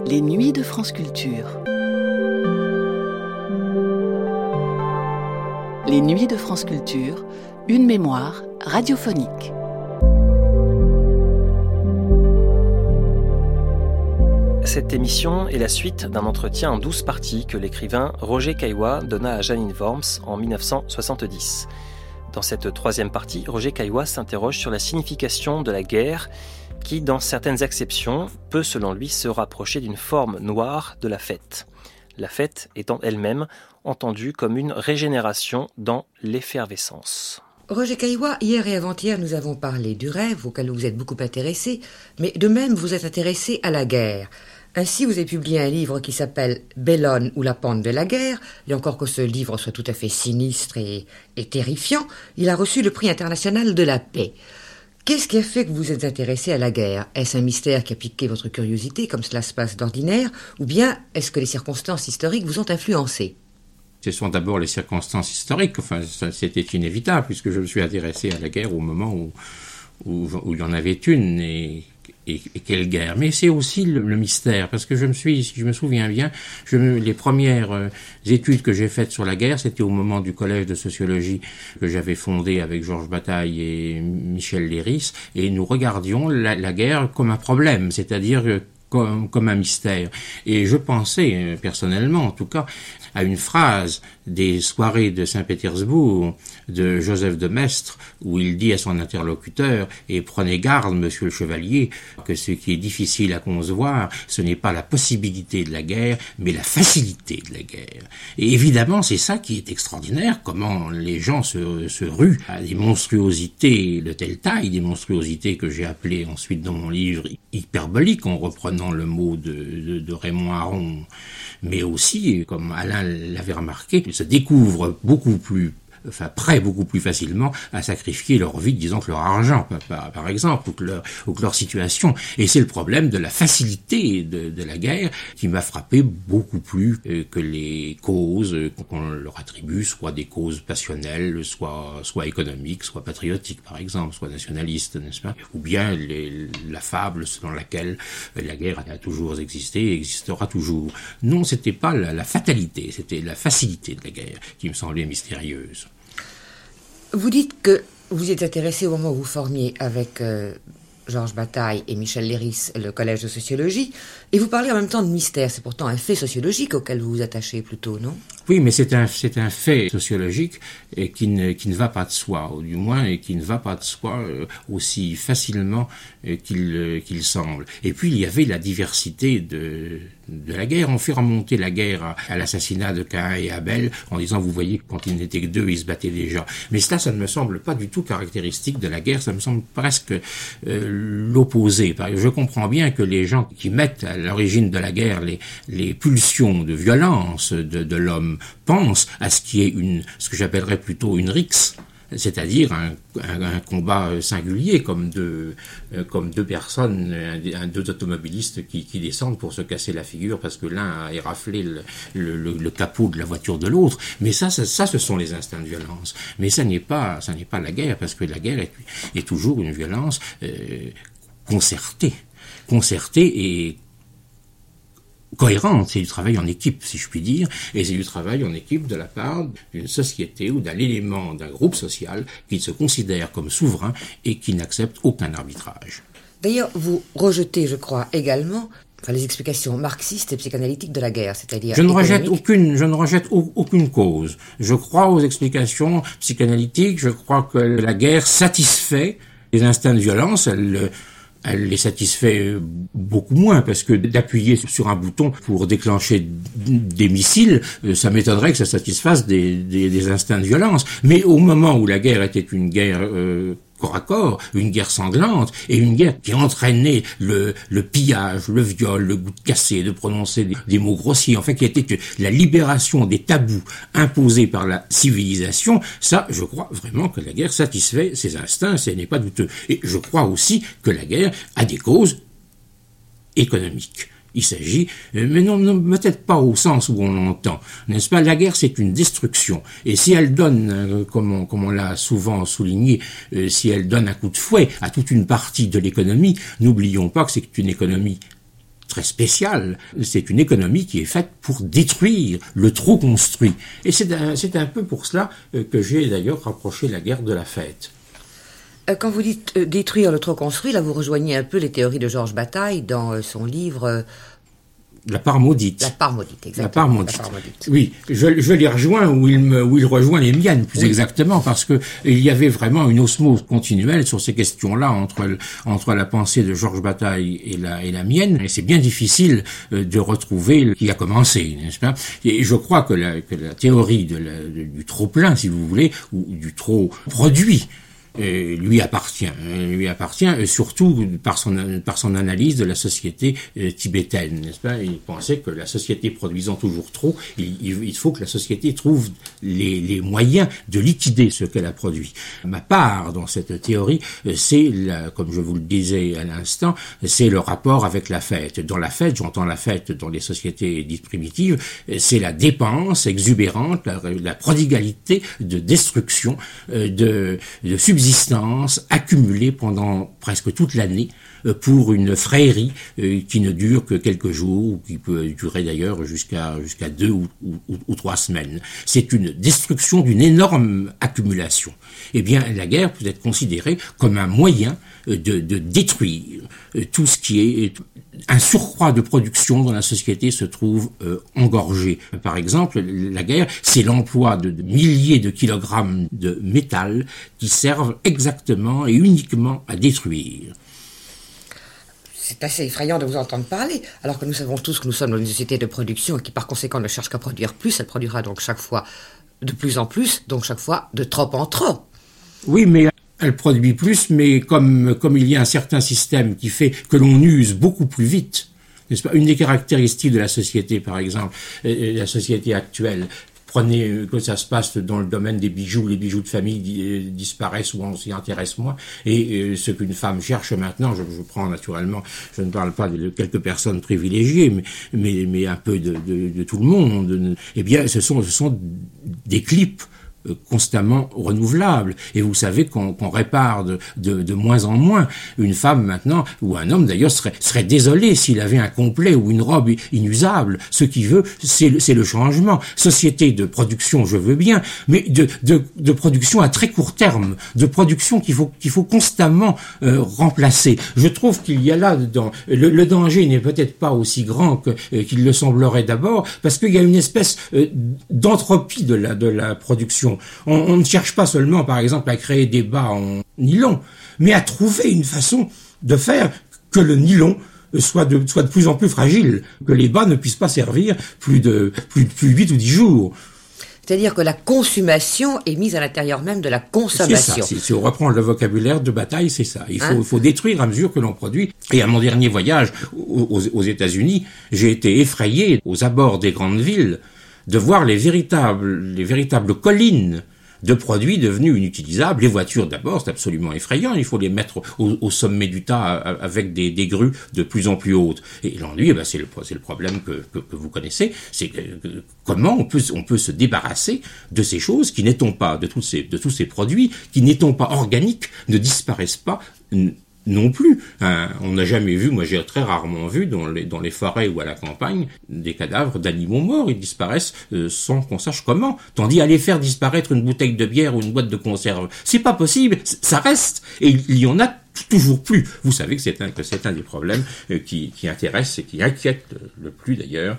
Les nuits de France Culture. Les nuits de France Culture, une mémoire radiophonique. Cette émission est la suite d'un entretien en 12 parties que l'écrivain Roger Caillois donna à Janine Worms en 1970. Dans cette troisième partie, Roger Caillois s'interroge sur la signification de la guerre qui, dans certaines acceptions, peut selon lui se rapprocher d'une forme noire de la fête. La fête étant elle-même entendue comme une régénération dans l'effervescence. Roger Caillois, hier et avant-hier, nous avons parlé du rêve auquel vous vous êtes beaucoup intéressé, mais de même vous êtes intéressé à la guerre. Ainsi, vous avez publié un livre qui s'appelle « Bellone ou la pente de la guerre ». Et encore que ce livre soit tout à fait sinistre et terrifiant, il a reçu le prix international de la paix. Qu'est-ce qui a fait que vous vous êtes intéressé à la guerre ? Est-ce un mystère qui a piqué votre curiosité, comme cela se passe d'ordinaire, ou bien est-ce que les circonstances historiques vous ont influencé ? Ce sont d'abord les circonstances historiques, enfin c'était inévitable, puisque je me suis intéressé à la guerre au moment où il y en avait une, et quelle guerre. Mais c'est aussi le mystère, parce que si je me souviens bien, les premières études que j'ai faites sur la guerre, c'était au moment du collège de sociologie que j'avais fondé avec Georges Bataille et Michel Léris, et nous regardions la guerre comme un problème, c'est-à-dire comme un mystère. Et je pensais, personnellement en tout cas, à une phrase des soirées de Saint-Pétersbourg de Joseph de Maistre, où il dit à son interlocuteur « Et prenez garde, monsieur le chevalier, que ce qui est difficile à concevoir, ce n'est pas la possibilité de la guerre, mais la facilité de la guerre. » Et évidemment, c'est ça qui est extraordinaire, comment les gens se ruent à des monstruosités de telle taille, des monstruosités que j'ai appelées ensuite dans mon livre hyperboliques, en reprenant le mot de Raymond Aron, mais aussi, comme Alain l'avait remarqué, ils se découvrent beaucoup plus facilement à sacrifier leur vie, disons que leur argent, par exemple, ou que leur situation. Et c'est le problème de la facilité de la guerre qui m'a frappé beaucoup plus que les causes qu'on leur attribue, soit des causes passionnelles, soit économiques, soit patriotiques, par exemple, soit nationalistes, n'est-ce pas? Ou bien la fable selon laquelle la guerre a toujours existé et existera toujours. Non, c'était pas la fatalité, c'était la facilité de la guerre qui me semblait mystérieuse. Vous dites que vous êtes intéressé au moment où vous formiez avec Georges Bataille et Michel Léris le collège de sociologie, et vous parlez en même temps de mystère. C'est pourtant un fait sociologique auquel vous vous attachez plutôt, non ? Oui, mais c'est un fait sociologique et qui ne va pas de soi, ou du moins et qui ne va pas de soi aussi facilement qu'il semble. Et puis il y avait la diversité de la guerre. On fait remonter la guerre à l'assassinat de Caïn et Abel en disant, vous voyez, quand ils n'étaient que deux, ils se battaient déjà. Mais ça ne me semble pas du tout caractéristique de la guerre, ça me semble presque l'opposé. Je comprends bien que les gens qui mettent à l'origine de la guerre les pulsions de violence de l'homme pensent à ce qui est ce que j'appellerais plutôt une rixe, c'est-à-dire un combat singulier, comme deux personnes, deux automobilistes qui descendent pour se casser la figure parce que l'un a éraflé le capot de la voiture de l'autre. Mais ça, ce sont les instincts de violence. Mais ça n'est pas la guerre, parce que la guerre est toujours une violence concertée et cohérente. C'est du travail en équipe, si je puis dire, et c'est du travail en équipe de la part d'une société ou d'un élément, d'un groupe social qui se considère comme souverain et qui n'accepte aucun arbitrage. D'ailleurs, vous rejetez, je crois, également les explications marxistes et psychanalytiques de la guerre, c'est-à-dire je ne rejette aucune cause. Je crois aux explications psychanalytiques, je crois que la guerre satisfait les instincts de violence, elle les satisfait beaucoup moins, parce que d'appuyer sur un bouton pour déclencher des missiles, ça m'étonnerait que ça satisfasse des instincts de violence. Mais au moment où la guerre était une guerre corps à corps, une guerre sanglante, et une guerre qui entraînait le pillage, le viol, le goût de casser, de prononcer des mots grossiers, en fait, qui était la libération des tabous imposés par la civilisation, ça, je crois vraiment que la guerre satisfait ces instincts, ce n'est pas douteux. Et je crois aussi que la guerre a des causes économiques. Il s'agit, mais non, peut-être pas au sens où on l'entend, n'est-ce pas? La guerre, c'est une destruction, et si elle donne, comme on l'a souvent souligné, si elle donne un coup de fouet à toute une partie de l'économie, n'oublions pas que c'est une économie très spéciale. C'est une économie qui est faite pour détruire le trop construit. Et c'est un peu pour cela que j'ai d'ailleurs rapproché la guerre de la fête. Quand vous dites détruire le trop construit, là vous rejoignez un peu les théories de Georges Bataille dans son livre... La part maudite. La part maudite, exactement. La part maudite. Oui, je les rejoins où il rejoint les miennes, plus exactement, parce que il y avait vraiment une osmose continuelle sur ces questions-là entre la pensée de Georges Bataille et la mienne, et c'est bien difficile de retrouver qui a commencé, n'est-ce pas? Et je crois que la théorie du trop plein, si vous voulez, ou du trop produit, lui appartient surtout par son analyse de la société tibétaine, n'est-ce pas? Il pensait que la société produisant toujours trop, il faut que la société trouve les moyens de liquider ce qu'elle a produit. Ma part dans cette théorie, c'est, comme je vous le disais à l'instant, c'est le rapport avec la fête. Dans la fête, j'entends la fête dans les sociétés dites primitives, c'est la dépense exubérante, la prodigalité de destruction, de subsistance accumulée pendant presque toute l'année pour une frairie qui ne dure que quelques jours, ou qui peut durer d'ailleurs jusqu'à 2 ou 3 semaines. C'est une destruction d'une énorme accumulation. Eh bien, la guerre peut être considérée comme un moyen de détruire tout ce qui est un surcroît de production dont la société se trouve engorgée. Par exemple, la guerre, c'est l'emploi de milliers de kilogrammes de métal qui servent exactement et uniquement à détruire. C'est assez effrayant de vous entendre parler, alors que nous savons tous que nous sommes dans une société de production et qui par conséquent ne cherche qu'à produire plus. Elle produira donc chaque fois de plus en plus, donc chaque fois de trop en trop. Oui, mais elle produit plus, mais comme il y a un certain système qui fait que l'on use beaucoup plus vite, n'est-ce pas? Une des caractéristiques de la société, par exemple, la société actuelle, prenez que ça se passe dans le domaine des bijoux, les bijoux de famille disparaissent ou on s'y intéresse moins, et ce qu'une femme cherche maintenant, je prends naturellement, je ne parle pas de quelques personnes privilégiées, mais un peu de tout le monde, eh bien ce sont des clips constamment renouvelable. Et vous savez qu'on répare de moins en moins. Une femme maintenant, ou un homme d'ailleurs, serait désolé s'il avait un complet ou une robe inusable. Ce qu'il veut, c'est le changement. Société de production, je veux bien, mais de production à très court terme, de production qu'il faut constamment remplacer. Je trouve qu'il y a là dedans, le danger n'est peut-être pas aussi grand qu'il le semblerait d'abord, parce qu'il y a une espèce d'entropie de la production. On ne cherche pas seulement, par exemple, à créer des bas en nylon, mais à trouver une façon de faire que le nylon soit de plus en plus fragile, que les bas ne puissent pas servir plus de 8 ou 10 jours. C'est-à-dire que la consommation est mise à l'intérieur même de la consommation. C'est ça. Si on reprend le vocabulaire de Bataille, c'est ça. Il faut détruire à mesure que l'on produit. Et à mon dernier voyage aux États-Unis, j'ai été effrayé aux abords des grandes villes de voir les véritables collines de produits devenus inutilisables. Les voitures, d'abord, c'est absolument effrayant. Il faut les mettre au sommet du tas avec des grues de plus en plus hautes. Et l'ennui, c'est le problème que vous connaissez. C'est comment on peut se débarrasser de ces choses qui n'étant pas, de tous ces produits, qui n'étant pas organiques, ne disparaissent pas non plus. On n'a jamais vu, moi j'ai très rarement vu dans les forêts ou à la campagne des cadavres d'animaux morts. Ils disparaissent sans qu'on sache comment. Tandis aller faire disparaître une bouteille de bière ou une boîte de conserve, c'est pas possible. Ça reste, et il y en a toujours plus. Vous savez que c'est un des problèmes qui intéresse et qui inquiète le plus d'ailleurs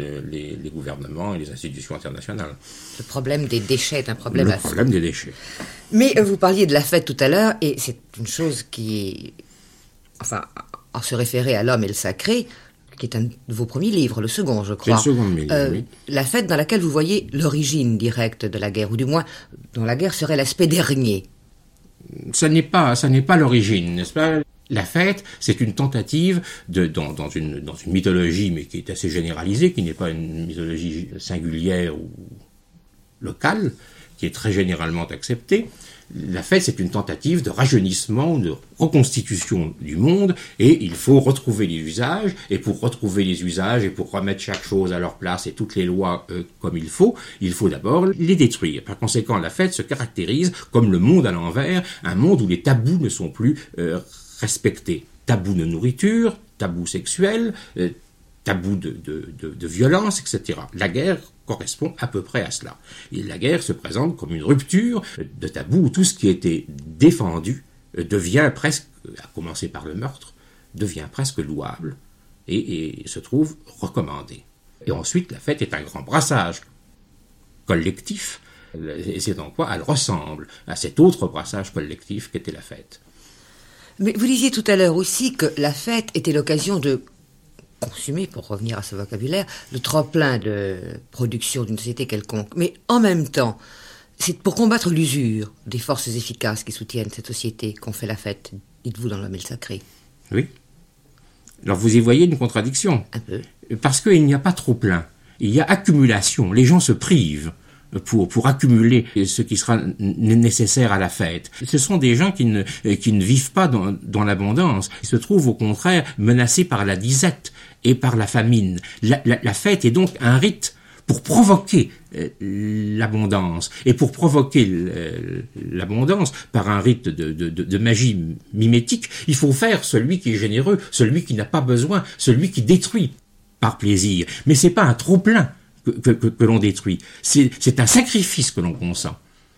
les gouvernements et les institutions internationales. Le problème des déchets est un problème affreux. Le problème des déchets. Mais vous parliez de la fête tout à l'heure, et c'est une chose qui, enfin, à se référer à l'homme et le sacré, qui est un de vos premiers livres, le second, je crois. C'est le second de mes livres, oui. La fête dans laquelle vous voyez l'origine directe de la guerre, ou du moins, dont la guerre serait l'aspect dernier. Ça n'est pas l'origine, n'est-ce pas? La fête, c'est une tentative dans une mythologie, mais qui est assez généralisée, qui n'est pas une mythologie singulière ou locale, qui est très généralement acceptée. La fête, c'est une tentative de rajeunissement, de reconstitution du monde, et il faut retrouver les usages, et pour retrouver les usages, et pour remettre chaque chose à leur place, et toutes les lois comme il faut d'abord les détruire. Par conséquent, la fête se caractérise comme le monde à l'envers, un monde où les tabous ne sont plus respectés. Tabou de nourriture, tabou sexuel, tabou de violence, etc. La guerre correspond à peu près à cela. Et la guerre se présente comme une rupture de tabou où tout ce qui était défendu devient presque, à commencer par le meurtre, devient presque louable et se trouve recommandé. Et ensuite, la fête est un grand brassage collectif, et c'est en quoi elle ressemble à cet autre brassage collectif qu'était la fête. Mais vous disiez tout à l'heure aussi que la fête était l'occasion de consommer, pour revenir à ce vocabulaire, le trop-plein de production d'une société quelconque. Mais en même temps, c'est pour combattre l'usure des forces efficaces qui soutiennent cette société qu'on fait la fête, dites-vous dans l'Homme sacré. Oui. Alors vous y voyez une contradiction. Un peu. Parce qu'il n'y a pas trop-plein. Il y a accumulation. Les gens se privent pour accumuler ce qui sera nécessaire à la fête. Ce sont des gens qui ne vivent pas dans l'abondance. Ils se trouvent au contraire menacés par la disette et par la famine. La fête est donc un rite pour provoquer l'abondance. Et pour provoquer l'abondance par un rite de magie mimétique, il faut faire celui qui est généreux, celui qui n'a pas besoin, celui qui détruit par plaisir. Mais c'est pas un trop-plein que l'on détruit. C'est un sacrifice que l'on consent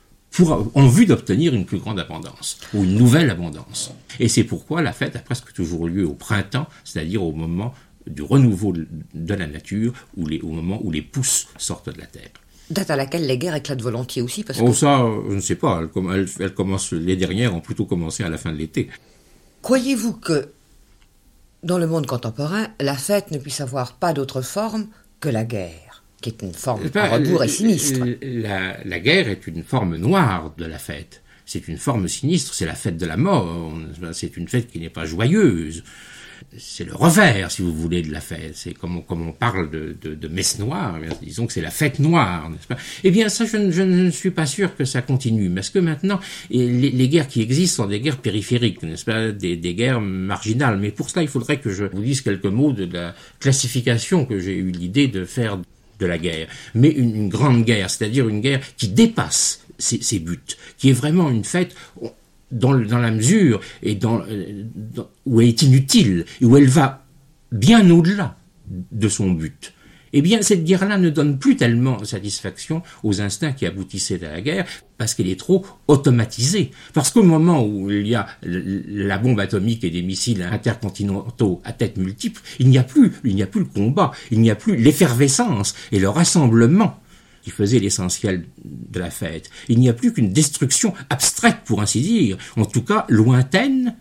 en vue d'obtenir une plus grande abondance, ou une nouvelle abondance. Et c'est pourquoi la fête a presque toujours lieu au printemps, c'est-à-dire au moment du renouveau de la nature, au moment où les pousses sortent de la terre. Date à laquelle les guerres éclatent volontiers aussi, parce que... ça, je ne sais pas, elles commencent, les dernières ont plutôt commencé à la fin de l'été. Croyez-vous que, dans le monde contemporain, la fête ne puisse avoir pas d'autre forme que la guerre, qui est une forme à rebours et sinistre? La guerre est une forme noire de la fête. C'est une forme sinistre, c'est la fête de la mort, c'est une fête qui n'est pas joyeuse. C'est le revers, si vous voulez, de la fête. C'est comme on parle de messe noire, disons que c'est la fête noire, n'est-ce pas? Eh bien, ça, je ne suis pas sûr que ça continue, parce que maintenant, les guerres qui existent sont des guerres périphériques, n'est-ce pas? Des guerres marginales. Mais pour cela, il faudrait que je vous dise quelques mots de la classification que j'ai eu l'idée de faire de la guerre. Mais une grande guerre, c'est-à-dire une guerre qui dépasse ses buts, qui est vraiment une fête dans la mesure et où elle est inutile, et où elle va bien au-delà de son but. Eh bien, cette guerre-là ne donne plus tellement satisfaction aux instincts qui aboutissaient à la guerre, parce qu'elle est trop automatisée. Parce qu'au moment où il y a la bombe atomique et des missiles intercontinentaux à tête multiple, il n'y a plus le combat, il n'y a plus l'effervescence et le rassemblement qui faisait l'essentiel de la fête. Il n'y a plus qu'une destruction abstraite, pour ainsi dire, en tout cas lointaine,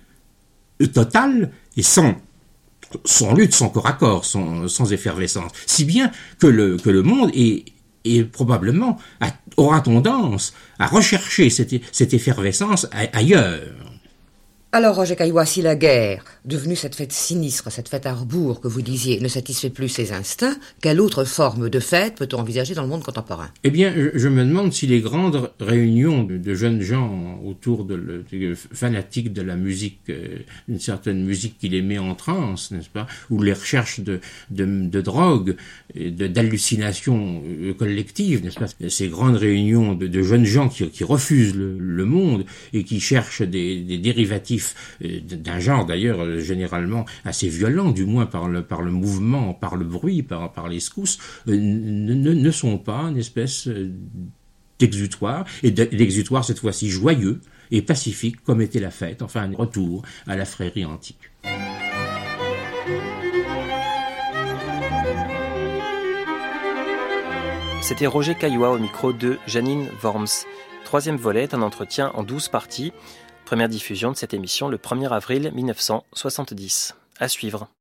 totale, et sans lutte, sans corps à corps, sans effervescence. Si bien que le monde est probablement aura tendance à rechercher cette effervescence ailleurs. Alors, Roger Caillois, si la guerre, devenue cette fête sinistre, cette fête à rebours que vous disiez, ne satisfait plus ses instincts, quelle autre forme de fête peut-on envisager dans le monde contemporain? Eh bien, je me demande si les grandes réunions de jeunes gens autour de fanatiques de la musique, une certaine musique qui les met en transe, n'est-ce pas, ou les recherches de drogue, d'hallucinations collectives, n'est-ce pas, ces grandes réunions de jeunes gens qui refusent le monde et qui cherchent des dérivatifs d'un genre d'ailleurs généralement assez violent, du moins par le mouvement, par le bruit, par les secousses, ne sont pas une espèce d'exutoire, et d'exutoire cette fois-ci joyeux et pacifique comme était la fête, enfin un retour à la frérie antique. C'était Roger Caillois au micro de Janine Worms. Troisième volet est un entretien en 12 parties. Première diffusion de cette émission le 1er avril 1970. À suivre.